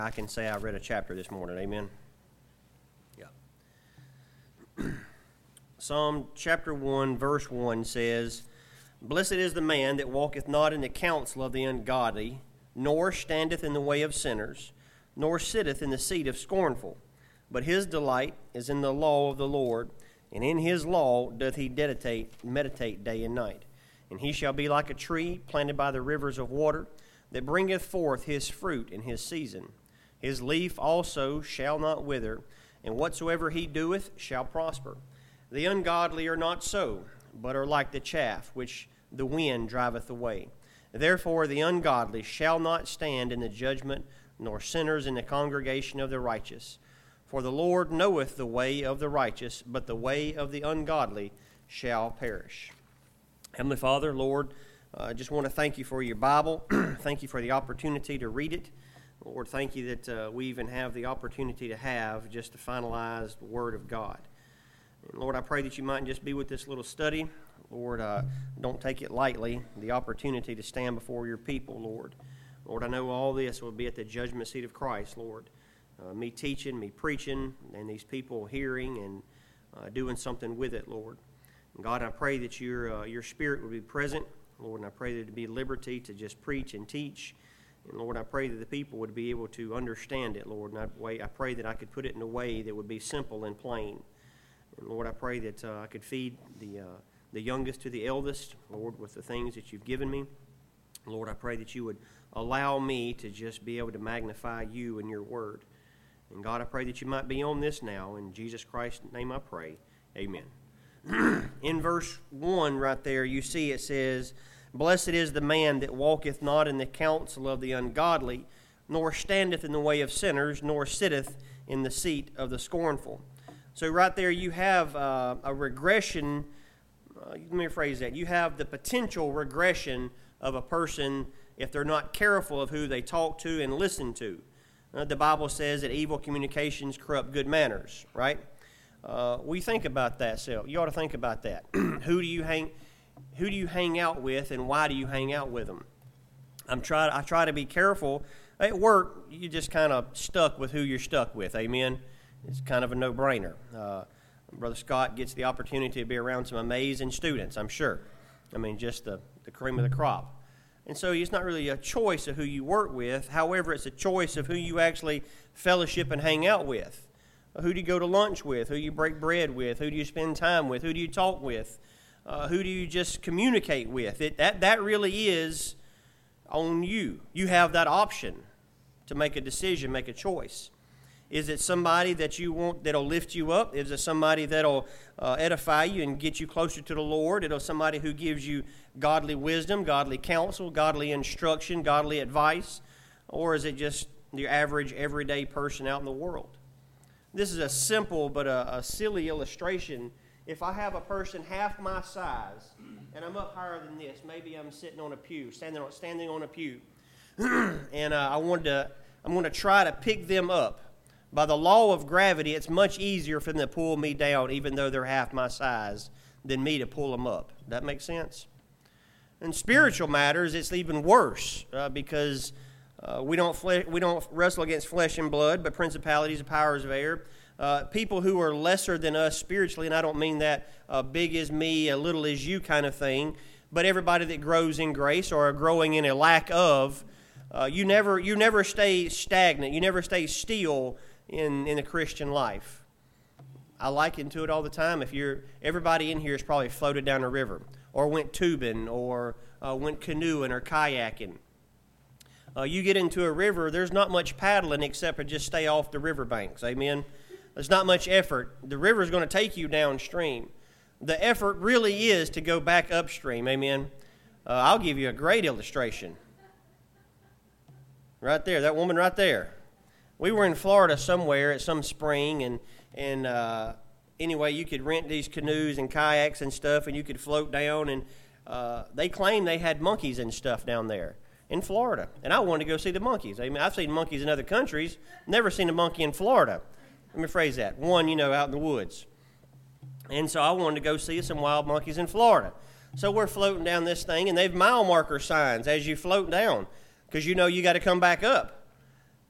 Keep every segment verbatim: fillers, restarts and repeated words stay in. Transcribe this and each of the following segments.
I can say I read a chapter this morning. Amen. Yeah. Psalm chapter one, verse one says, "Blessed is the man that walketh not in the counsel of the ungodly, nor standeth in the way of sinners, nor sitteth in the seat of scornful. But his delight is in the law of the Lord, and in his law doth he meditate, meditate day and night. And he shall be like a tree planted by the rivers of water, that bringeth forth his fruit in his season. His leaf also shall not wither, and whatsoever he doeth shall prosper. The ungodly are not so, but are like the chaff which the wind driveth away. Therefore the ungodly shall not stand in the judgment, nor sinners in the congregation of the righteous. For the Lord knoweth the way of the righteous, but the way of the ungodly shall perish." Heavenly Father, Lord, I uh, just want to thank you for your Bible. Thank you for the opportunity to read it. Lord, thank you that uh, we even have the opportunity to have just to finalize the Word of God. And Lord, I pray that you might just be with this little study. Lord, uh, don't take it lightly, the opportunity to stand before your people, Lord. Lord, I know all this will be at the judgment seat of Christ, Lord. Uh, me teaching, me preaching, and these people hearing and uh, doing something with it, Lord. And God, I pray that your uh, your Spirit will be present, Lord, and I pray that there be liberty to just preach and teach. And Lord, I pray that the people would be able to understand it, Lord. And I, I pray that I could put it in a way that would be simple and plain. And Lord, I pray that uh, I could feed the uh, the youngest to the eldest, Lord, with the things that you've given me. Lord, I pray that you would allow me to just be able to magnify you and your word. And God, I pray that you might be on this now. In Jesus Christ's name I pray. Amen. In verse one right there, you see it says, "Blessed is the man that walketh not in the counsel of the ungodly, nor standeth in the way of sinners, nor sitteth in the seat of the scornful." So right there you have uh, a regression. Uh, let me rephrase that. You have the potential regression of a person if they're not careful of who they talk to and listen to. Uh, the Bible says that evil communications corrupt good manners, right? Uh, we think about that, so you ought to think about that. Who do you hang? Who do you hang out with, and why do you hang out with them? I'm try. I try to be careful. At work, you just kind of stuck with who you're stuck with. Amen. It's kind of a no-brainer. Uh, Brother Scott gets the opportunity to be around some amazing students, I'm sure. I mean, just the, the cream of the crop. And so it's not really a choice of who you work with. However, it's a choice of who you actually fellowship and hang out with. Who do you go to lunch with? Who do you break bread with? Who do you spend time with? Who do you talk with? Uh, who do you just communicate with? It, that, that really is on you. You have that option to make a decision, make a choice. Is it somebody that you want that'll lift you up? Is it somebody that'll uh, edify you and get you closer to the Lord? Is it somebody who gives you godly wisdom, godly counsel, godly instruction, godly advice? Or is it just your average, everyday person out in the world? This is a simple but a, a silly illustration. If I have a person half my size and I'm up higher than this, maybe I'm sitting on a pew, standing on, standing on a pew, and uh, I wanted to, I'm going to try to pick them up. By the law of gravity, it's much easier for them to pull me down, even though they're half my size, than me to pull them up. Does that make sense? In spiritual matters, it's even worse uh, because uh, we don't fle- we don't wrestle against flesh and blood, but principalities and powers of air. Uh, people who are lesser than us spiritually, and I don't mean that uh, big is me, a little is you kind of thing, but everybody that grows in grace or are growing in a lack of, uh, you never you never stay stagnant, you never stay still in, in the Christian life. I liken to it all the time. If you're everybody in here has probably floated down a river, or went tubing, or uh, went canoeing or kayaking. Uh, you get into a river, there's not much paddling except for just stay off the riverbanks. Amen. There's not much effort. The river's going to take you downstream. The effort really is to go back upstream. Amen. Uh, I'll give you a great illustration. Right there, that woman right there. We were in Florida somewhere at some spring, and and uh, anyway, you could rent these canoes and kayaks and stuff, and you could float down, and uh, they claimed they had monkeys and stuff down there in Florida, and I wanted to go see the monkeys. I mean, I've seen monkeys in other countries, never seen a monkey in Florida. Let me phrase that. One, you know, out in the woods. And so I wanted to go see some wild monkeys in Florida. So we're floating down this thing, and they've mile marker signs as you float down, because you know you got to come back up.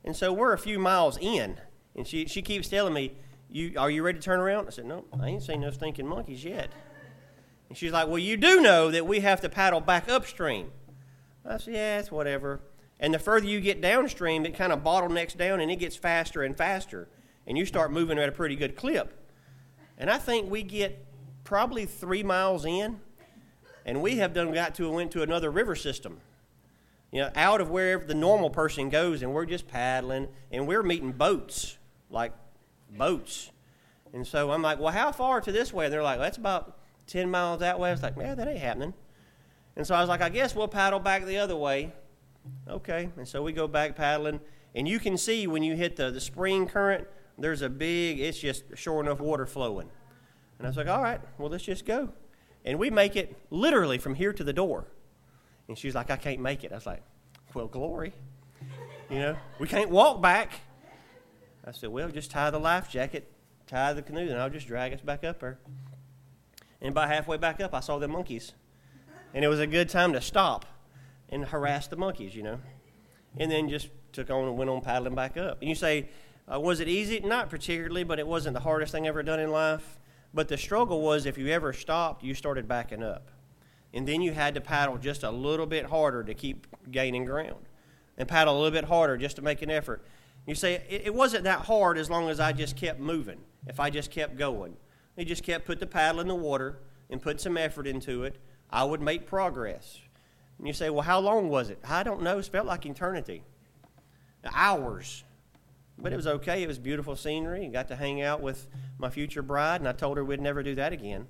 And so we're a few miles in, and she, she keeps telling me, "You are you ready to turn around?" I said, "No, I ain't seen no stinking monkeys yet." And she's like, "Well, you do know that we have to paddle back upstream." I said, "Yeah, it's whatever." And the further you get downstream, it kind of bottlenecks down, and it gets faster and faster, and you start moving at a pretty good clip. And I think we get probably three miles in, and we have done got to went to another river system, you know, out of wherever the normal person goes, and we're just paddling, and we're meeting boats, like boats. And so I'm like, "Well, how far to this way?" And they're like, "Well, that's about ten miles that way." I was like, "Man, that ain't happening." And so I was like, "I guess we'll paddle back the other way." Okay, and so we go back paddling, and you can see when you hit the, the spring current, there's a big, it's just sure enough water flowing. And I was like, "All right, well, let's just go." And we make it literally from here to the door. And she's like, "I can't make it." I was like, "Well, glory. You know, we can't walk back." I said, "Well, just tie the life jacket, tie the canoe, and I'll just drag us back up there." And about halfway back up, I saw the monkeys. And it was a good time to stop and harass the monkeys, you know. And then just took on and went on paddling back up. And you say, uh, was it easy? Not particularly, but it wasn't the hardest thing ever done in life. But the struggle was if you ever stopped, you started backing up. And then you had to paddle just a little bit harder to keep gaining ground. And paddle a little bit harder just to make an effort. You say, it, it wasn't that hard as long as I just kept moving, if I just kept going. You just kept put the paddle in the water and put some effort into it. I would make progress. And you say, "Well, how long was it?" I don't know. It felt like eternity. Hours. But it was okay. It was beautiful scenery. I got to hang out with my future bride, and I told her we'd never do that again.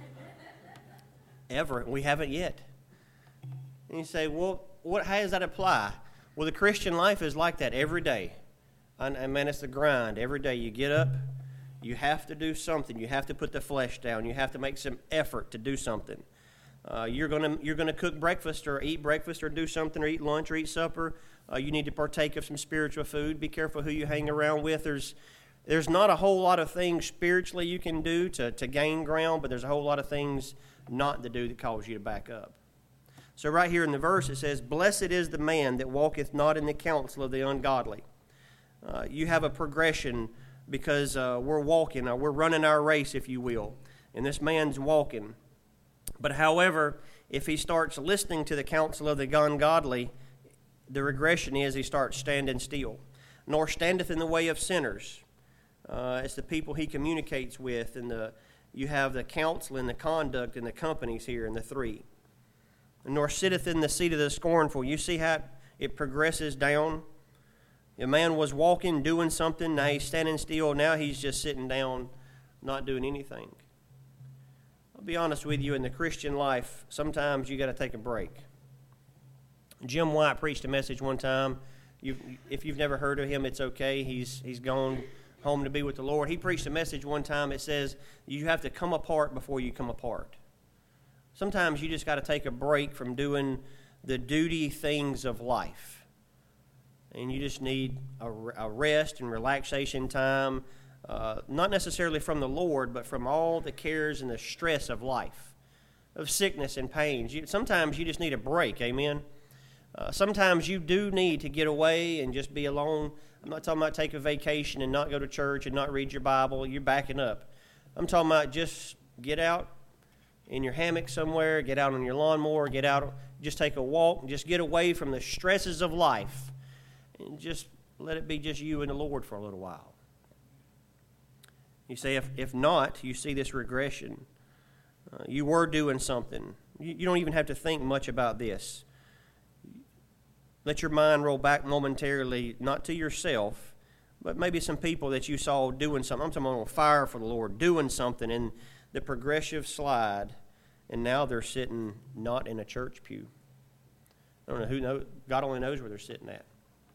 Ever. We haven't yet. And you say, "Well, what? How does that apply?" Well, the Christian life is like that every day. And, and man, it's the grind. Every day you get up, you have to do something. You have to put the flesh down. You have to make some effort to do something. Uh, you're gonna you're gonna cook breakfast or eat breakfast or do something or eat lunch or eat supper. Uh, you need to partake of some spiritual food. Be careful who you hang around with. There's there's not a whole lot of things spiritually you can do to, to gain ground, but there's a whole lot of things not to do that cause you to back up. So right here in the verse it says, "Blessed is the man that walketh not in the counsel of the ungodly." Uh, you have a progression because uh, we're walking, uh, we're running our race, if you will, and this man's walking. But however, if he starts listening to the counsel of the ungodly, the regression is he starts standing still. "Nor standeth in the way of sinners." Uh, it's the people he communicates with, and the you have the counsel and the conduct and the companies here in the three. "Nor sitteth in the seat of the scornful." You see how it progresses down? The man was walking, doing something. Now he's standing still. Now he's just sitting down, not doing anything. I'll be honest with you, in the Christian life, sometimes you got to take a break. Jim White preached a message one time. You, if you've never heard of him, it's okay. He's he's gone home to be with the Lord. He preached a message one time. It says you have to come apart before you come apart. Sometimes you just got to take a break from doing the duty things of life. And you just need a, a rest and relaxation time, uh, not necessarily from the Lord, but from all the cares and the stress of life, of sickness and pains. You, sometimes you just need a break, amen? Uh, sometimes you do need to get away and just be alone. I'm not talking about take a vacation and not go to church and not read your Bible. You're backing up. I'm talking about just get out in your hammock somewhere, get out on your lawnmower, get out, just take a walk, just get away from the stresses of life, and just let it be just you and the Lord for a little while. You say, if, if not, you see this regression. Uh, you were doing something. You, you don't even have to think much about this. Let your mind roll back momentarily, not to yourself, but maybe some people that you saw doing something. I'm talking about on fire for the Lord, doing something in the progressive slide, and now they're sitting not in a church pew. I don't know who knows. God only knows where they're sitting at.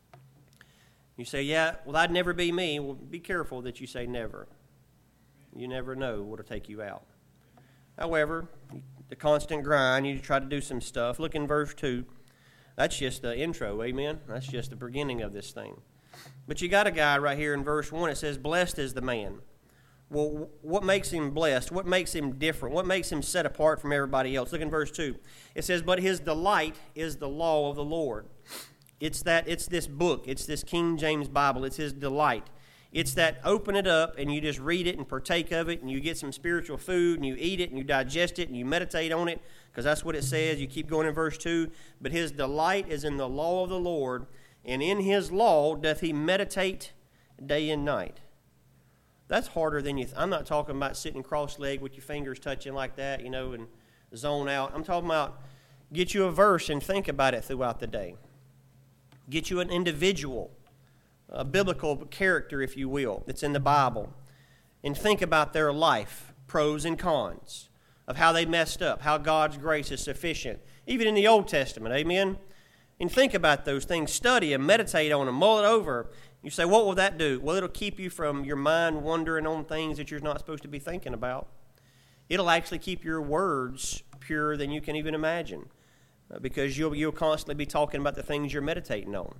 You say, yeah, well, that'd never be me. Well, be careful that you say never. You never know what'll take you out. However, the constant grind, you try to do some stuff. Look in verse two. That's just the intro, amen? That's just the beginning of this thing. But you got a guy right here in verse one. It says, blessed is the man. Well, what makes him blessed? What makes him different? What makes him set apart from everybody else? Look in verse two. It says, but his delight is the law of the Lord. It's that, it's this book. It's this King James Bible. It's his delight. It's that open it up and you just read it and partake of it and you get some spiritual food and you eat it and you digest it and you meditate on it, because that's what it says. You keep going in verse two. But his delight is in the law of the Lord, and in his law doth he meditate day and night. That's harder than you th- I'm not talking about sitting cross-legged with your fingers touching like that, you know, and zone out. I'm talking about get you a verse and think about it throughout the day. Get you an individual, a biblical character, if you will, that's in the Bible, and think about their life, pros and cons, of how they messed up, how God's grace is sufficient, even in the Old Testament, amen? And think about those things, study them, meditate on them, mull it over. You say, what will that do? Well, it'll keep you from your mind wandering on things that you're not supposed to be thinking about. It'll actually keep your words purer than you can even imagine, uh, because you'll, you'll constantly be talking about the things you're meditating on.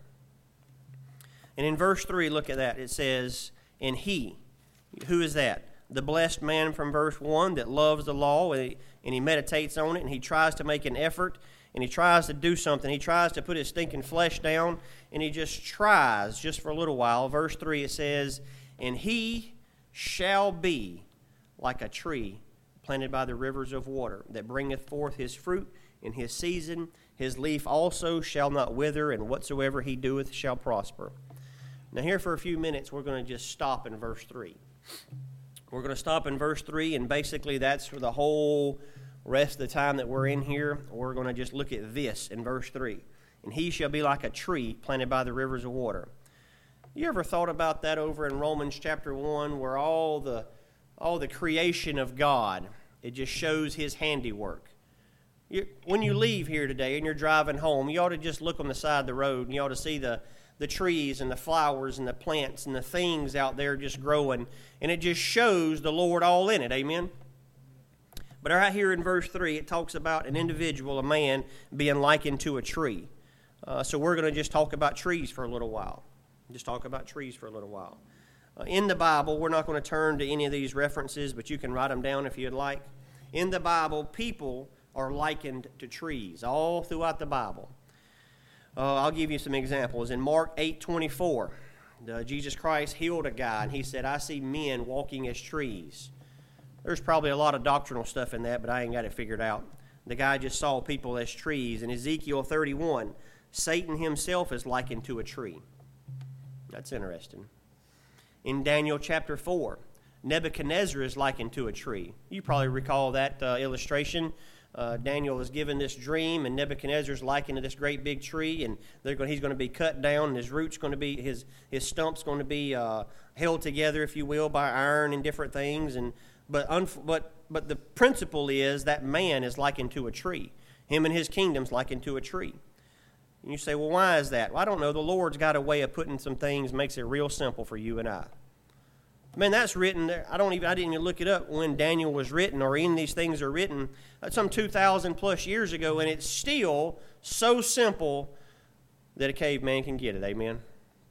And in verse three, look at that. It says, and he. Who is that? The blessed man from verse one that loves the law, and he, and he meditates on it, and he tries to make an effort, and he tries to do something. He tries to put his stinking flesh down, and he just tries just for a little while. Verse three, it says, and he shall be like a tree planted by the rivers of water, that bringeth forth his fruit in his season. His leaf also shall not wither, and whatsoever he doeth shall prosper. Now here for a few minutes, we're going to just stop in verse three. We're going to stop in verse three, and basically that's for the whole rest of the time that we're in here. We're going to just look at this in verse three. And he shall be like a tree planted by the rivers of water. You ever thought about that over in Romans chapter one, where all the all the creation of God, it just shows his handiwork? You, when you leave here today and you're driving home, you ought to just look on the side of the road, and you ought to see the the trees and the flowers and the plants and the things out there just growing, and it just shows the Lord all in it, amen? But right here in verse three, it talks about an individual, a man, being likened to a tree. Uh, so we're going to just talk about trees for a little while. Just talk about trees for a little while. Uh, in the Bible, we're not going to turn to any of these references, but you can write them down if you'd like. In the Bible, people are likened to trees all throughout the Bible. Uh, I'll give you some examples. In Mark eight twenty-four, uh, Jesus Christ healed a guy, and he said, I see men walking as trees. There's probably a lot of doctrinal stuff in that, but I ain't got it figured out. The guy just saw people as trees. In Ezekiel thirty-one, Satan himself is likened to a tree. That's interesting. In Daniel chapter four, Nebuchadnezzar is likened to a tree. You probably recall that uh, illustration. Uh, Daniel is given this dream, and Nebuchadnezzar is likened to this great big tree, and they're going, he's going to be cut down, and his roots going to be, his his stump's going to be uh, held together, if you will, by iron and different things. And but unf- but but the principle is that man is likened to a tree. Him and his kingdom's likened to a tree. And you say, well, why is that? Well, I don't know. The Lord's got a way of putting some things, makes it real simple for you and I. Man, that's written there. I don't even. I didn't even look it up when Daniel was written, or any of these things are written uh, some two thousand plus years ago, and it's still so simple that a caveman can get it. Amen.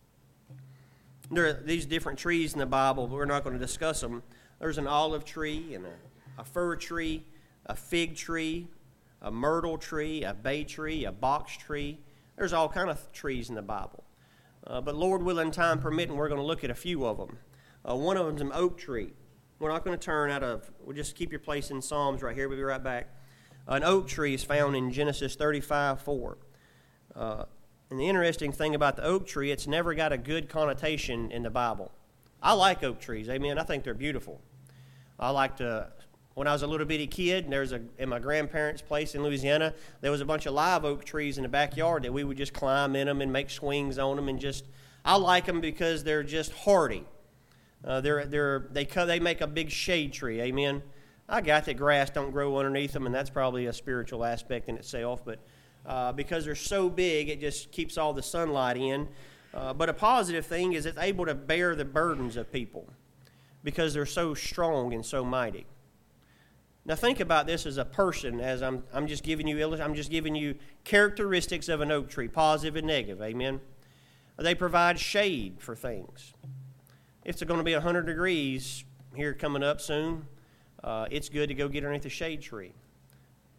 There are these different trees in the Bible, but we're not going to discuss them. There's an olive tree and a, a fir tree, a fig tree, a myrtle tree, a bay tree, a box tree. There's all kind of trees in the Bible. Uh, but Lord willing, time permitting, we're going to look at a few of them. Uh, one of them is an oak tree. We're not going to turn out of, we'll just keep your place in Psalms right here. We'll be right back. Uh, an oak tree is found in Genesis thirty-five four. Uh, and the interesting thing about the oak tree, it's never got a good connotation in the Bible. I like oak trees, amen. I think they're beautiful. I like to, when I was a little bitty kid, there was a, in my grandparents' place in Louisiana, there was a bunch of live oak trees in the backyard that we would just climb in them and make swings on them, and just, I like them because they're just hardy. Uh, they're, they're, they they make a big shade tree, amen. I got that grass don't grow underneath them, and that's probably a spiritual aspect in itself, but uh, because they're so big, it just keeps all the sunlight in. Uh, but a positive thing is it's able to bear the burdens of people because they're so strong and so mighty. Now think about this as a person, as I'm I'm just giving you I'm just giving you characteristics of an oak tree, positive and negative, amen. They provide shade for things. It's going to be one hundred degrees here coming up soon. Uh, it's good to go get underneath a shade tree.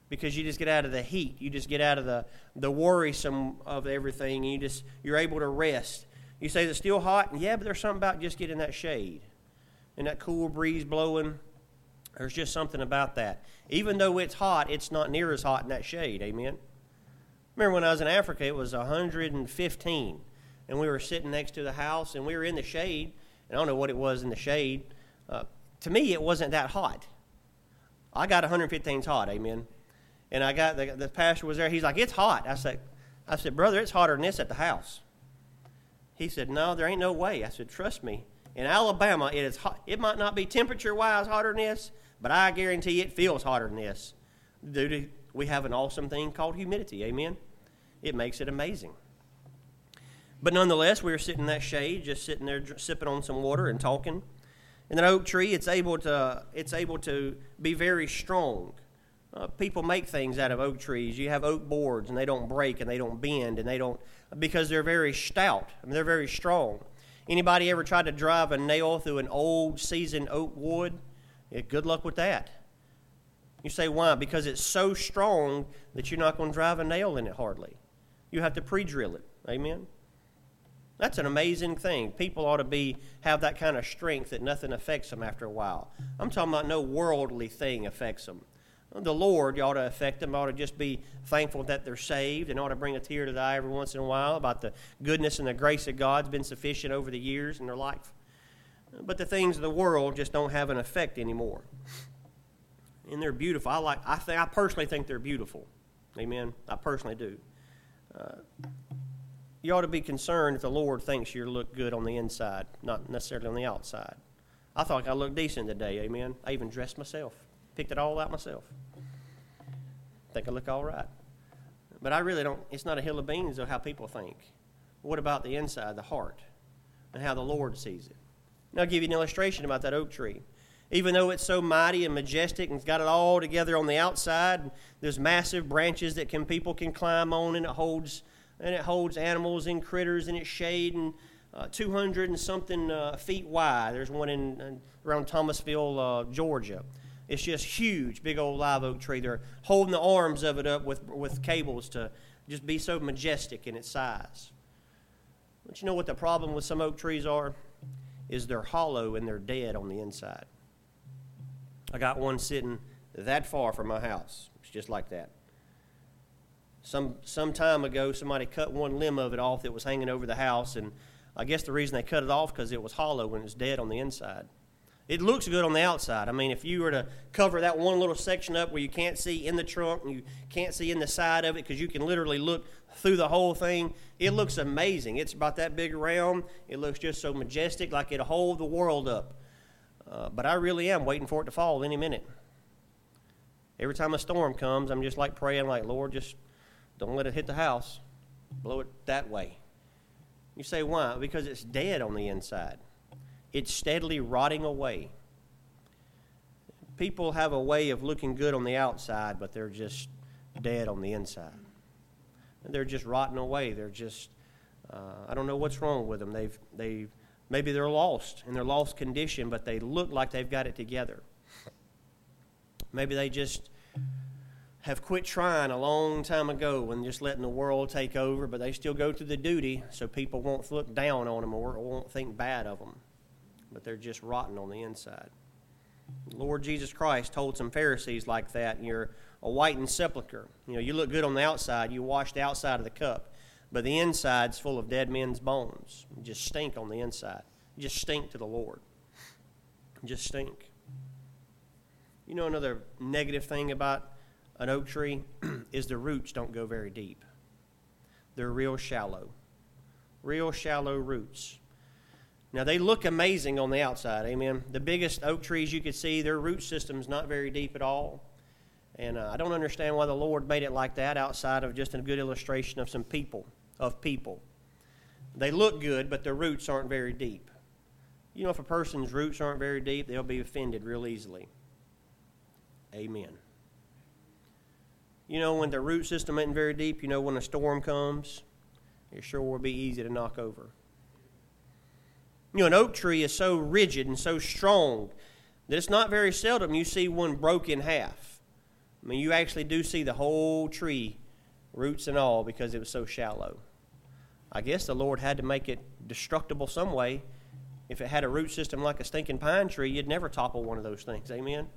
because you just get out of the heat. You just get out of the, the worrisome of everything, and you just, you're able to rest. You say, it's still hot? Yeah, but there's something about just getting that shade and that cool breeze blowing. There's just something about that. Even though it's hot, it's not near as hot in that shade. Amen? Remember when I was in Africa, it was one hundred fifteen, and we were sitting next to the house, and we were in the shade, and I don't know what it was in the shade. Uh, to me, it wasn't that hot. I got one hundred fifteen hot, amen? And I got, the, the pastor was there, he's like, it's hot. I said, I said, brother, it's hotter than this at the house. He said, no, there ain't no way. I said, trust me. In Alabama, it is hot. It might not be temperature-wise hotter than this, but I guarantee it feels hotter than this. Due to, we have an awesome thing called humidity, amen? It makes it amazing. But nonetheless, we were sitting in that shade, just sitting there sipping on some water and talking. And an oak tree, it's able to, it's able to be very strong. Uh, people make things out of oak trees. You have oak boards, and they don't break, and they don't bend, and they don't, because they're very stout. I mean, they're very strong. Anybody ever tried to drive a nail through an old, seasoned oak wood? Yeah, good luck with that. You say, why? Because it's so strong that you're not going to drive a nail in it hardly. You have to pre-drill it. Amen? That's an amazing thing. People ought to be have that kind of strength that nothing affects them after a while. I'm talking about no worldly thing affects them. The Lord ought to affect them, ought to just be thankful that they're saved, and ought to bring a tear to the eye every once in a while about the goodness and the grace of God's been sufficient over the years in their life. But the things of the world just don't have an effect anymore. And they're beautiful. I like. I think. I personally think they're beautiful. Amen. I personally do. Uh, you ought to be concerned if the Lord thinks you look good on the inside, not necessarily on the outside. I thought I looked decent today. Amen. I even dressed myself. Picked it all out myself. I think I look all right. But I really don't, it's not a hill of beans of how people think. What about the inside, the heart, and how the Lord sees it? And I'll give you an illustration about that oak tree. Even though it's so mighty and majestic and it's got it all together on the outside, there's massive branches that can people can climb on, and it holds and it holds animals and critters in its shade, and uh, two hundred and something uh, feet wide. There's one in, in around Thomasville, uh, Georgia. It's just huge, big old live oak tree. They're holding the arms of it up with, with cables to just be so majestic in its size. But you know what the problem with some oak trees are? Is they're hollow and they're dead on the inside. I got one sitting that far from my house. It's just like that. Some some time ago, somebody cut one limb of it off that was hanging over the house, and I guess the reason they cut it off because it was hollow and it was dead on the inside. It looks good on the outside. I mean, if you were to cover that one little section up where you can't see in the trunk and you can't see in the side of it because you can literally look through the whole thing, it looks amazing. It's about that big around. It looks just so majestic, like it'll hold the world up. Uh, but I really am waiting for it to fall any minute. Every time a storm comes, I'm just like praying like, Lord, just don't let it hit the house. Blow it that way. You say, why? Because it's dead on the inside. It's steadily rotting away. People have a way of looking good on the outside, but they're just dead on the inside. And they're just rotting away. They're just, uh, I don't know what's wrong with them. They've, they've, maybe they're lost in their lost condition, but they look like they've got it together. Maybe they just have quit trying a long time ago and just letting the world take over, but they still go through the duty so people won't look down on them or won't think bad of them. But they're just rotten on the inside. Lord Jesus Christ told some Pharisees like that, you're a whitened sepulcher. You know, you look good on the outside, you wash the outside of the cup, but the inside's full of dead men's bones. You just stink on the inside. You just stink to the Lord. You just stink. You know, another negative thing about an oak tree is the roots don't go very deep. They're real shallow. Real shallow roots. Now, they look amazing on the outside, amen. The biggest oak trees you could see, their root system's not very deep at all. And uh, I don't understand why the Lord made it like that outside of just a good illustration of some people, of people. They look good, but their roots aren't very deep. You know, if a person's roots aren't very deep, they'll be offended real easily. Amen. You know, when the root system isn't very deep, you know, when a storm comes, it sure will be easy to knock over. You know, an oak tree is so rigid and so strong that it's not very seldom you see one broke in half. I mean, you actually do see the whole tree, roots and all, because it was so shallow. I guess the Lord had to make it destructible some way. If it had a root system like a stinking pine tree, you'd never topple one of those things. Amen?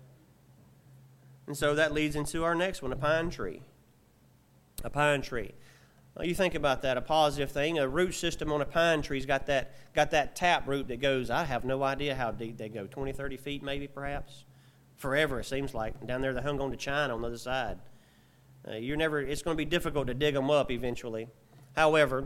And so that leads into our next one, a pine tree. A pine tree. Well, you think about that, a positive thing. A root system on a pine tree's got that got that tap root that goes, I have no idea how deep they go, twenty, thirty feet maybe perhaps. Forever, it seems like. Down there, they hung on to China on the other side. Uh, you're never. It's going to be difficult to dig them up eventually. However,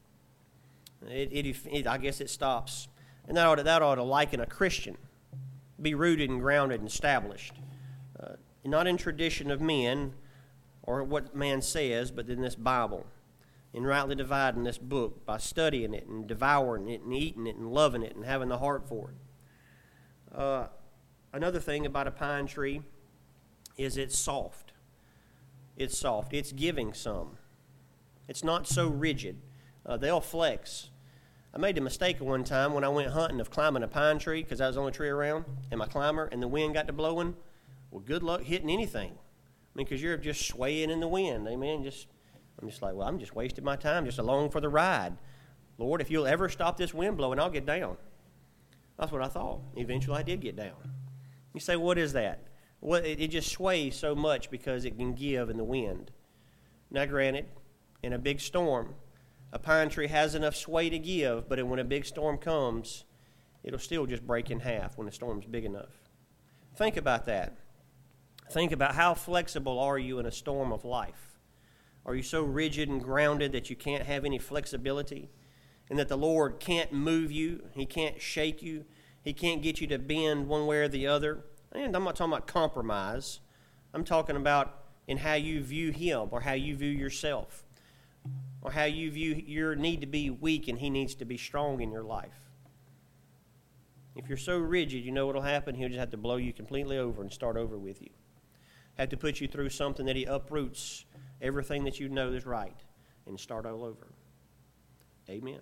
it, it, it I guess it stops. And that ought to, that ought to liken a Christian, be rooted and grounded and established. Uh, not in tradition of men or what man says, but in this Bible. In rightly dividing this book by studying it and devouring it and eating it and loving it and having the heart for it. Uh, another thing about a pine tree is it's soft. It's soft. It's giving some. It's not so rigid. Uh, they'll flex. I made the mistake one time when I went hunting of climbing a pine tree because that was the only tree around, and my climber, and the wind got to blowing. Well, good luck hitting anything. I mean, because you're just swaying in the wind. Amen. Just, I'm just like, well, I'm just wasting my time just along for the ride. Lord, if you'll ever stop this wind blowing, I'll get down. That's what I thought. Eventually, I did get down. You say, what is that? Well, it, it just sways so much because it can give in the wind. Now, granted, in a big storm, a pine tree has enough sway to give, but when a big storm comes, it'll still just break in half when the storm's big enough. Think about that. Think about how flexible are you in a storm of life. Are you so rigid and grounded that you can't have any flexibility and that the Lord can't move you, He can't shake you, He can't get you to bend one way or the other? And I'm not talking about compromise. I'm talking about in how you view Him or how you view yourself or how you view your need to be weak and He needs to be strong in your life. If you're so rigid, you know what will happen? He'll just have to blow you completely over and start over with you. Have to put you through something that He uproots everything that you know is right and start all over. Amen.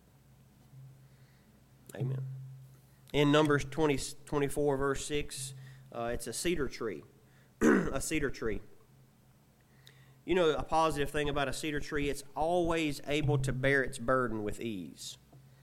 Amen. In Numbers twenty, twenty-four, verse six, uh, it's a cedar tree. A cedar tree. You know, a positive thing about a cedar tree, it's always able to bear its burden with ease.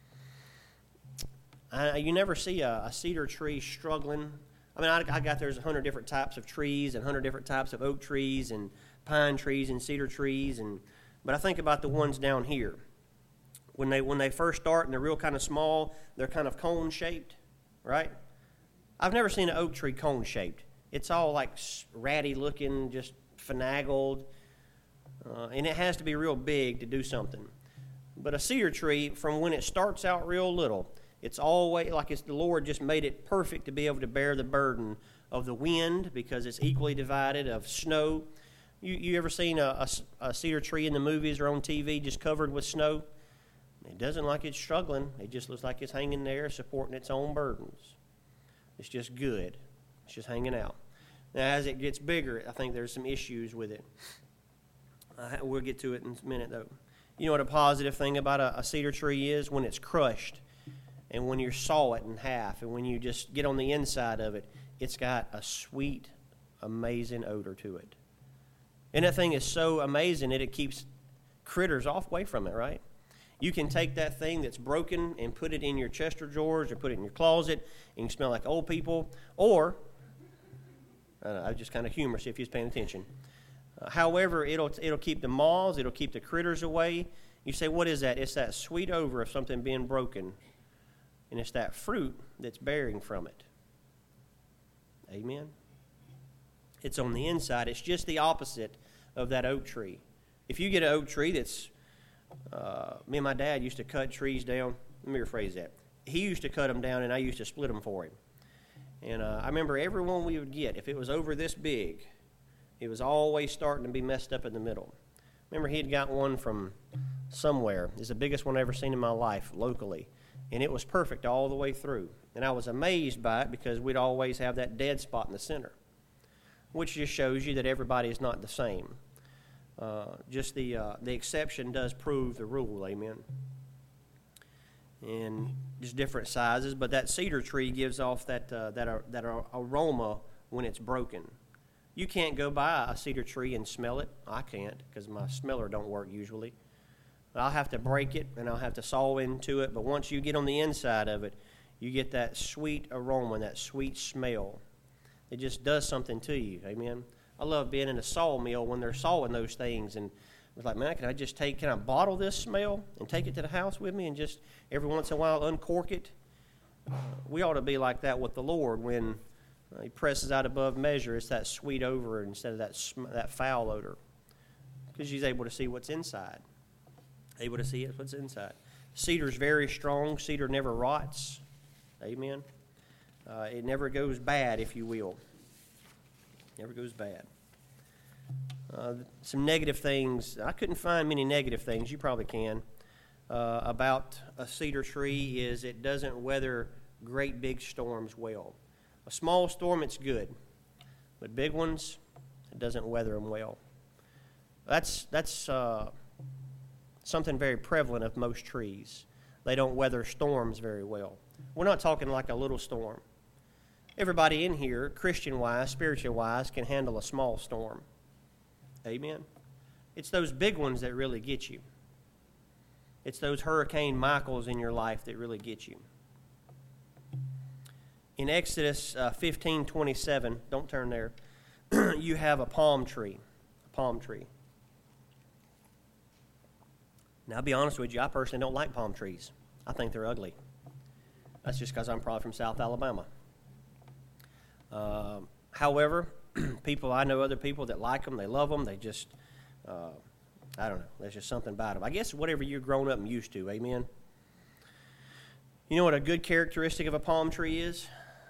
Uh, you never see a, a cedar tree struggling. I mean, I, I got there's a hundred different types of trees and a hundred different types of oak trees and pine trees and cedar trees, and but I think about the ones down here. When they when they first start and they're real kind of small, they're kind of cone shaped, right? I've never seen an oak tree cone shaped. It's all like ratty looking, just finagled, uh, and it has to be real big to do something. But a cedar tree, from when it starts out real little, it's always like it's the Lord just made it perfect to be able to bear the burden of the wind because it's equally divided, of snow. You you ever seen a, a, a cedar tree in the movies or on T V just covered with snow? It doesn't like it's struggling. It just looks like it's hanging there supporting its own burdens. It's just good. It's just hanging out. Now, as it gets bigger, I think there's some issues with it. Uh, we'll get to it in a minute, though. You know what a positive thing about a, a cedar tree is? When it's crushed and when you saw it in half and when you just get on the inside of it, it's got a sweet, amazing odor to it. And that thing is so amazing that it keeps critters off away from it, right? You can take that thing that's broken and put it in your chest of drawers or put it in your closet, and you smell like old people. Or, I don't know, just kind of humorous if you're paying attention. Uh, however, it'll it'll keep the moths, it'll keep the critters away. You say, what is that? It's that sweet odor of something being broken, and it's that fruit that's bearing from it. Amen? It's on the inside. It's just the opposite of that oak tree. If you get an oak tree that's Uh, me and my dad used to cut trees down. Let me rephrase that. He used to cut them down, and I used to split them for him. And uh, I remember every one we would get, if it was over this big, it was always starting to be messed up in the middle. Remember, he had got one from somewhere. It's the biggest one I've ever seen in my life, locally. And it was perfect all the way through. And I was amazed by it because we'd always have that dead spot in the center, which just shows you that everybody is not the same. Uh, just the uh, the exception does prove the rule, amen. And just different sizes, but that cedar tree gives off that uh, that uh, that aroma when it's broken. You can't go by a cedar tree and smell it. I can't because my smeller don't work usually. I'll have to break it and I'll have to saw into it. But once you get on the inside of it, you get that sweet aroma, that sweet smell. It just does something to you. Amen. I love being in a sawmill when they're sawing those things, and it's like, man, can I just take, can I bottle this smell and take it to the house with me and just every once in a while uncork it? Uh, we ought to be like that with the Lord when uh, He presses out above measure. It's that sweet odor instead of that sm- that foul odor, because He's able to see what's inside. Able to see it, what's inside. Cedar's very strong. Cedar never rots. Amen. Uh, it never goes bad, if you will. Never goes bad. Uh, some negative things. I couldn't find many negative things. You probably can. Uh, about a cedar tree is it doesn't weather great big storms well. A small storm, it's good. But big ones, it doesn't weather them well. That's, that's uh, something very prevalent of most trees. They don't weather storms very well. We're not talking like a little storm. Everybody in here, Christian-wise, spiritual-wise, can handle a small storm. Amen. It's those big ones that really get you. It's those Hurricane Michaels in your life that really get you. In Exodus uh, fifteen twenty-seven, don't turn there, you have a palm tree. A palm tree. Now, I'll be honest with you, I personally don't like palm trees. I think they're ugly. That's just because I'm probably from South Alabama. Uh, however, people, I know other people that like them, they love them, they just, uh, I don't know, there's just something about them. I guess whatever you're grown up and used to, amen? You know what a good characteristic of a palm tree is?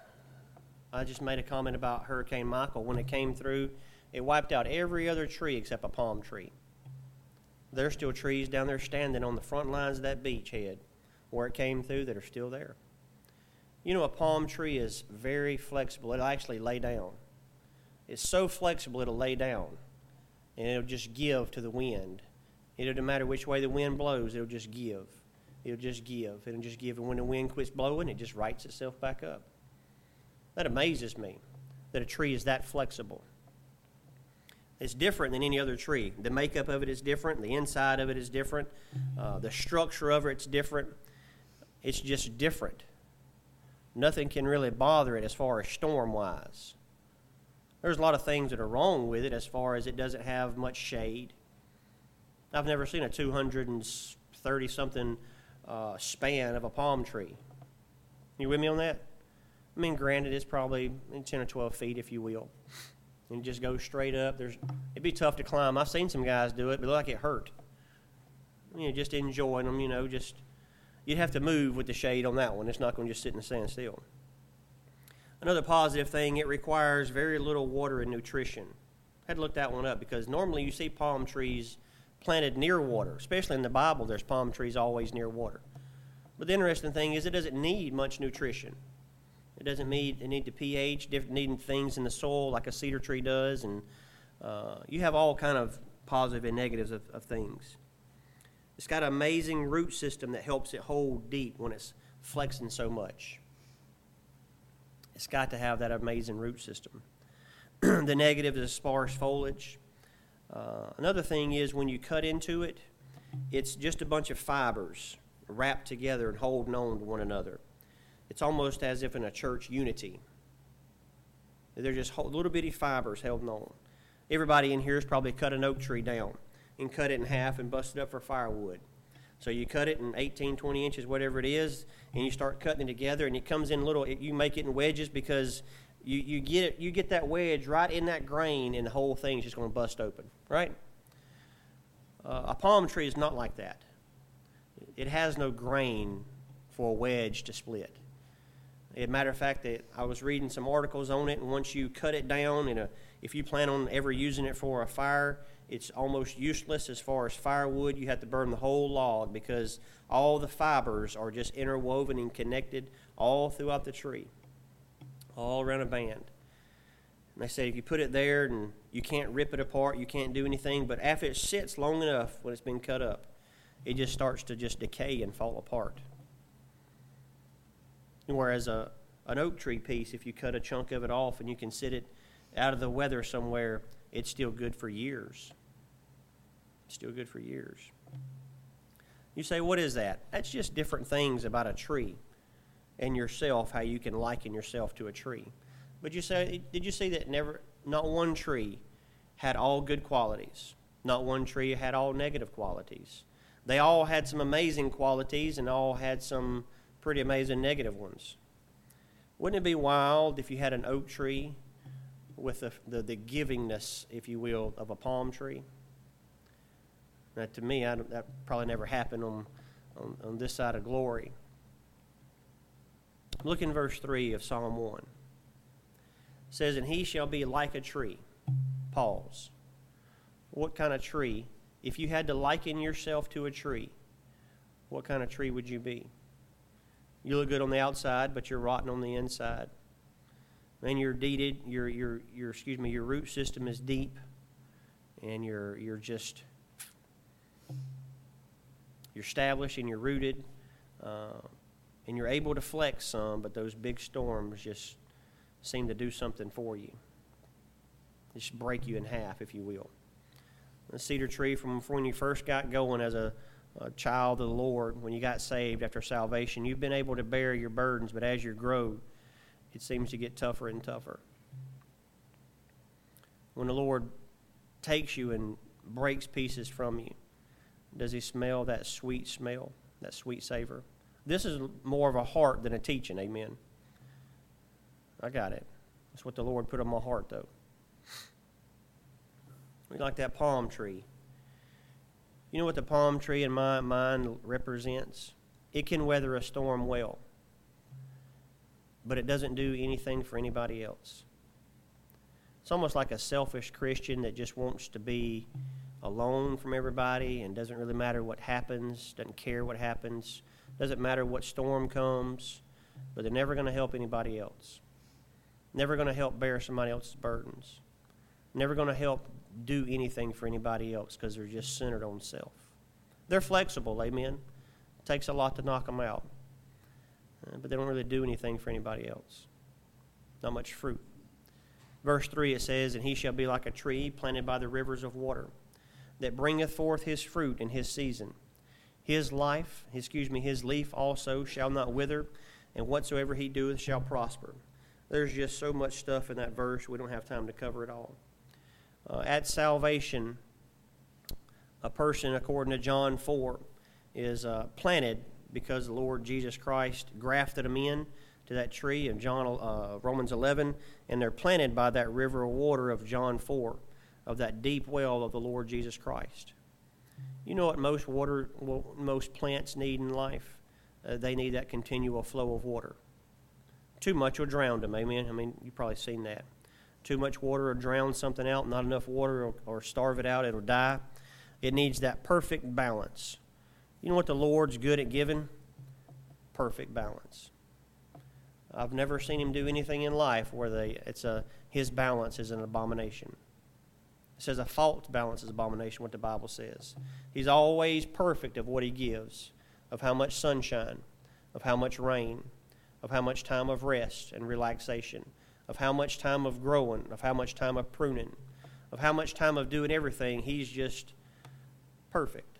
I just made a comment about Hurricane Michael. When it came through, it wiped out every other tree except a palm tree. There's still trees down there standing on the front lines of that beachhead where it came through that are still there. You know, a palm tree is very flexible. It'll actually lay down. It's so flexible it'll lay down, and it'll just give to the wind. It doesn't matter which way the wind blows, it'll just give. It'll just give. It'll just give, and when the wind quits blowing, it just rights itself back up. That amazes me, that a tree is that flexible. It's different than any other tree. The makeup of it is different. The inside of it is different. Uh, the structure of it's different. It's just different. Nothing can really bother it as far as storm-wise. There's a lot of things that are wrong with it as far as it doesn't have much shade. I've never seen a two hundred thirty-something uh, span of a palm tree. You with me on that? I mean, granted, it's probably ten or twelve feet, if you will. And just go straight up. There's, it'd be tough to climb. I've seen some guys do it, but it looked like it hurt. You know, just enjoying them, you know, just... You'd have to move with the shade on that one. It's not going to just sit in the sand still. Another positive thing, it requires very little water and nutrition. I had to look that one up because normally you see palm trees planted near water. Especially in the Bible, there's palm trees always near water. But the interesting thing is it doesn't need much nutrition. It doesn't need, it need the pH, different needing things in the soil like a cedar tree does. And uh, you have all kind of positive and negatives of, of things. It's got an amazing root system that helps it hold deep when it's flexing so much. It's got to have that amazing root system. The negative is sparse foliage. Uh, another thing is when you cut into it, it's just a bunch of fibers wrapped together and holding on to one another. It's almost as if in a church unity. They're just little bitty fibers held on. Everybody in here has probably cut an oak tree down and cut it in half and bust it up for firewood. So you cut it in eighteen, twenty inches, whatever it is, and you start cutting it together, and it comes in little, you make it in wedges because you, you get it, you get that wedge right in that grain, and the whole thing's just going to bust open, right? Uh, a palm tree is not like that. It has no grain for a wedge to split. As a matter of fact, that I was reading some articles on it, and once you cut it down, and a, if you plan on ever using it for a fire, it's almost useless as far as firewood. You have to burn the whole log because all the fibers are just interwoven and connected all throughout the tree, all around a band. And they say if you put it there and you can't rip it apart, you can't do anything, but after it sits long enough when it's been cut up, it just starts to just decay and fall apart. Whereas a, an oak tree piece, if you cut a chunk of it off and you can sit it out of the weather somewhere, it's still good for years. It's still good for years. You say, what is that? That's just different things about a tree and yourself, how you can liken yourself to a tree. But you say, did you see that never, not one tree had all good qualities? Not one tree had all negative qualities. They all had some amazing qualities and all had some pretty amazing negative ones. Wouldn't it be wild if you had an oak tree with the, the, the givingness, if you will, of a palm tree? Now, to me, I that probably never happened on, on, on this side of glory. Look in verse three of Psalm one. It says, and he shall be like a tree. Pause. What kind of tree? If you had to liken yourself to a tree, what kind of tree would you be? You look good on the outside, but you're rotten on the inside. And you're deeded, your your your excuse me, your root system is deep, and you're you're just you're established and you're rooted, uh, and you're able to flex some, but those big storms just seem to do something for you. Just break you in half, if you will. The cedar tree, from when you first got going as a, a child of the Lord, when you got saved after salvation, you've been able to bear your burdens, but as you grow, it seems to get tougher and tougher. When the Lord takes you and breaks pieces from you, does he smell that sweet smell, that sweet savor? This is more of a heart than a teaching, amen. I got it. That's what the Lord put on my heart, though. We like that palm tree. You know what the palm tree in my mind represents? It can weather a storm well, but it doesn't do anything for anybody else. It's almost like a selfish Christian that just wants to be alone from everybody and doesn't really matter what happens, doesn't care what happens, doesn't matter what storm comes, but they're never going to help anybody else. Never going to help bear somebody else's burdens. Never going to help do anything for anybody else because they're just centered on self. They're flexible, amen. It takes a lot to knock them out. Uh, but they don't really do anything for anybody else. Not much fruit. Verse three, it says, and he shall be like a tree planted by the rivers of water, that bringeth forth his fruit in his season. His life, excuse me, his leaf also shall not wither, and whatsoever he doeth shall prosper. There's just so much stuff in that verse, we don't have time to cover it all. Uh, at salvation, a person, according to John four, is uh, planted because the Lord Jesus Christ grafted them in to that tree in John, uh, Romans eleven, and they're planted by that river of water of John four, of that deep well of the Lord Jesus Christ. You know what most water, well, most plants need in life? Uh, they need that continual flow of water. Too much will drown them, amen? I mean, you've probably seen that. Too much water will drown something out. Not enough water or, or starve it out, it'll die. It needs that perfect balance. You know what the Lord's good at giving? Perfect balance. I've never seen him do anything in life where they, it's a, his balance is an abomination. It says a fault balance is abomination, what the Bible says. He's always perfect of what he gives, of how much sunshine, of how much rain, of how much time of rest and relaxation, of how much time of growing, of how much time of pruning, of how much time of doing everything. He's just perfect.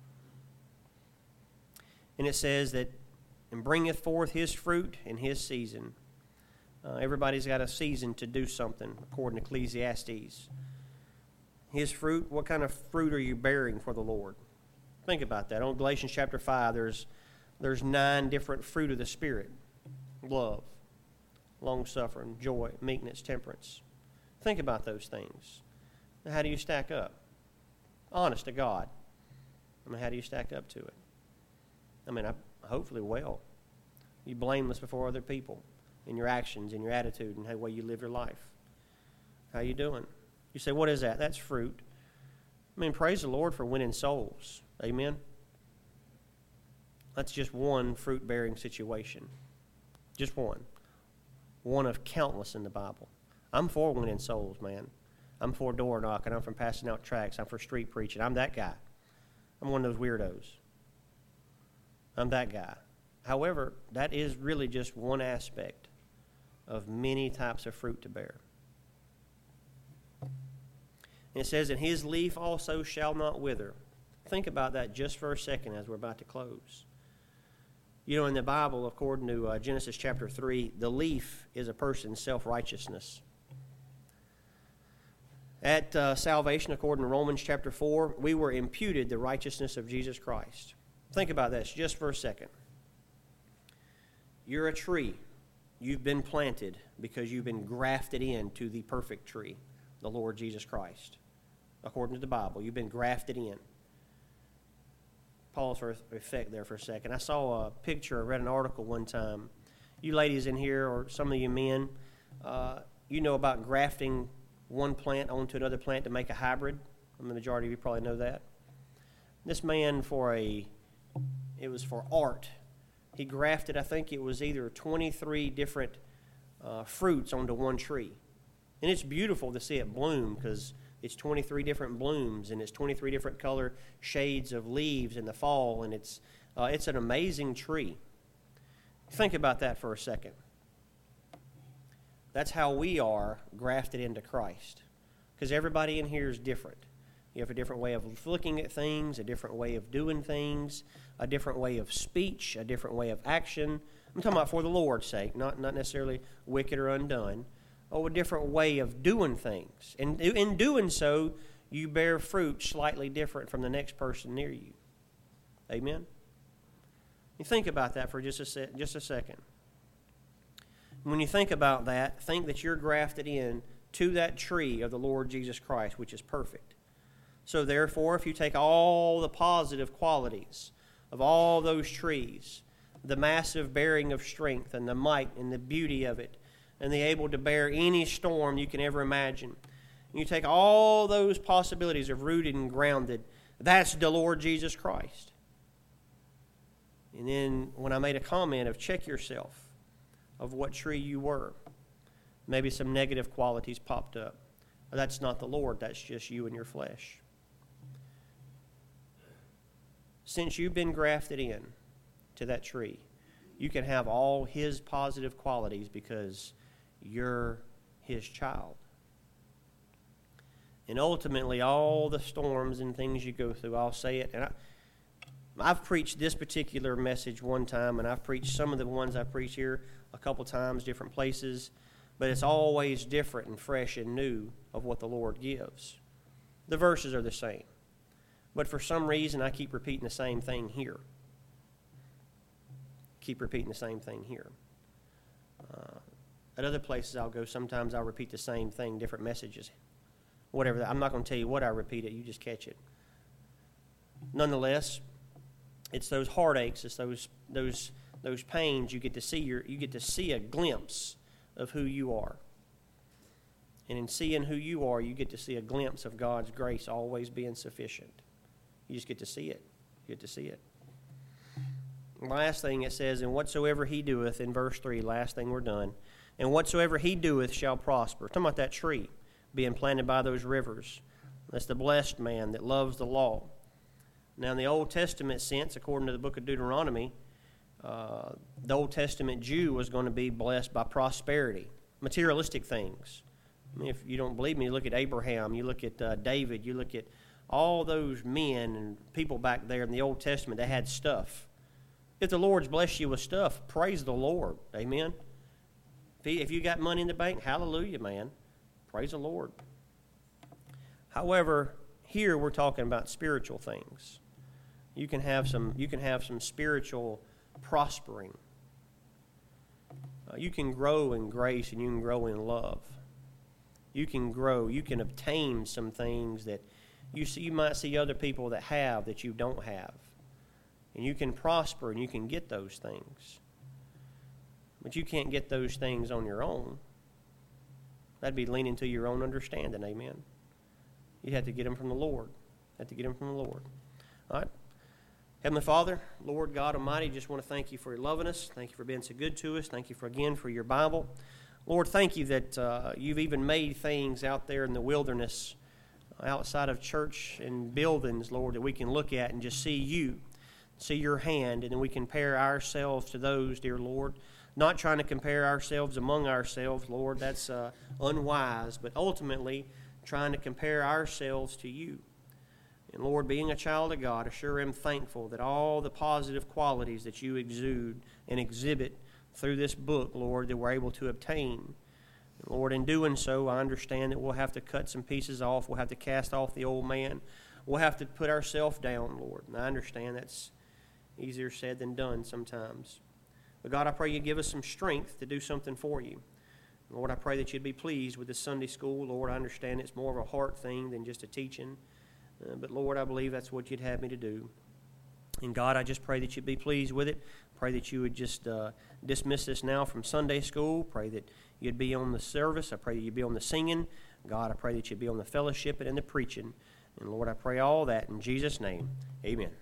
And it says that, and bringeth forth his fruit in his season. Uh, everybody's got a season to do something, according to Ecclesiastes. His fruit, what kind of fruit are you bearing for the Lord? Think about that. On Galatians chapter five, there's, there's nine different fruit of the Spirit. Love, long-suffering, joy, meekness, temperance. Think about those things. How do you stack up? Honest to God. I mean, how do you stack up to it? I mean, I, hopefully well. You're blameless before other people in your actions, in your attitude, and the way you live your life. How you doing? You say, what is that? That's fruit. I mean, praise the Lord for winning souls. Amen? That's just one fruit-bearing situation. Just one. One of countless in the Bible. I'm for winning souls, man. I'm for door knocking. I'm for passing out tracts. I'm for street preaching. I'm that guy. I'm one of those weirdos. I'm that guy. However, that is really just one aspect of many types of fruit to bear. And it says, and his leaf also shall not wither. Think about that just for a second as we're about to close. You know, in the Bible, according to uh, Genesis chapter three, the leaf is a person's self-righteousness. At uh, salvation, according to Romans chapter four, we were imputed the righteousness of Jesus Christ. Think about this just for a second. You're a tree. You've been planted because you've been grafted into the perfect tree, the Lord Jesus Christ. According to the Bible, you've been grafted in. Pause for effect there for a second. I saw a picture, I read an article one time. You ladies in here, or some of you men, uh, you know about grafting one plant onto another plant to make a hybrid. The majority of you probably know that. This man, for a, it was for art. He grafted, I think it was either twenty-three different uh, fruits onto one tree. And it's beautiful to see it bloom because it's twenty-three different blooms and it's twenty-three different color shades of leaves in the fall, and it's uh, it's an amazing tree. Think about that for a second. That's how we are grafted into Christ, because everybody in here is different. You have a different way of looking at things, a different way of doing things, a different way of speech, a different way of action. I'm talking about for the Lord's sake, not, not necessarily wicked or undone. Oh, a different way of doing things. And in doing so, you bear fruit slightly different from the next person near you. Amen? You think about that for just a, se- just a second. When you think about that, think that you're grafted in to that tree of the Lord Jesus Christ, which is perfect. So therefore, if you take all the positive qualities of all those trees, the massive bearing of strength and the might and the beauty of it, and the able to bear any storm you can ever imagine. And you take all those possibilities of rooted and grounded. That's the Lord Jesus Christ. And then when I made a comment of check yourself of what tree you were, maybe some negative qualities popped up. That's not the Lord. That's just you and your flesh. Since you've been grafted in to that tree, you can have all His positive qualities because you're His child. And ultimately, all the storms and things you go through, I'll say it, and I, I've preached this particular message one time, and I've preached some of the ones I preach here a couple times, different places, but it's always different and fresh and new of what the Lord gives. The verses are the same, but for some reason, I keep repeating the same thing here. Keep repeating the same thing here. Uh, At other places I'll go, sometimes I'll repeat the same thing, different messages. Whatever. I'm not going to tell you what I repeat it. You just catch it. Nonetheless, it's those heartaches, it's those those those pains you get to see. Your, you get to see a glimpse of who you are. And in seeing who you are, you get to see a glimpse of God's grace always being sufficient. You just get to see it. You get to see it. Last thing it says, and whatsoever he doeth, in verse three, last thing we're done, and whatsoever he doeth shall prosper. Talking about that tree being planted by those rivers. That's the blessed man that loves the law. Now, in the Old Testament sense, according to the book of Deuteronomy, uh, the Old Testament Jew was going to be blessed by prosperity, materialistic things. I mean, if you don't believe me, you look at Abraham, you look at uh, David, you look at all those men and people back there in the Old Testament that had stuff. If the Lord's blessed you with stuff, praise the Lord. Amen. If, he, if you got money in the bank, hallelujah, man. Praise the Lord. However, here we're talking about spiritual things. You can have some. You can have some spiritual prospering. Uh, you can grow in grace and you can grow in love. You can grow. You can obtain some things that you see. You might see other people that have that you don't have. And you can prosper and you can get those things. But you can't get those things on your own. That'd be leaning to your own understanding, amen. You have to get them from the Lord. You have to get them from the Lord. All right. Heavenly Father, Lord God Almighty, just want to thank you for loving us. Thank you for being so good to us. Thank you for again for your Bible. Lord, thank you that uh, you've even made things out there in the wilderness, outside of church and buildings, Lord, that we can look at and just see you. See your hand, and then we compare ourselves to those, dear Lord. Not trying to compare ourselves among ourselves, Lord. That's uh, unwise. But ultimately, trying to compare ourselves to you. And Lord, being a child of God, I sure am thankful that all the positive qualities that you exude and exhibit through this book, Lord, that we're able to obtain. And Lord, in doing so, I understand that we'll have to cut some pieces off. We'll have to cast off the old man. We'll have to put ourselves down, Lord. And I understand that's easier said than done sometimes. But God, I pray you give us some strength to do something for you. Lord, I pray that you'd be pleased with this Sunday school. Lord, I understand it's more of a heart thing than just a teaching. Uh, but Lord, I believe that's what you'd have me to do. And God, I just pray that you'd be pleased with it. Pray that you would just uh, dismiss this now from Sunday school. Pray that you'd be on the service. I pray that you'd be on the singing. God, I pray that you'd be on the fellowship and in the preaching. And Lord, I pray all that in Jesus' name. Amen.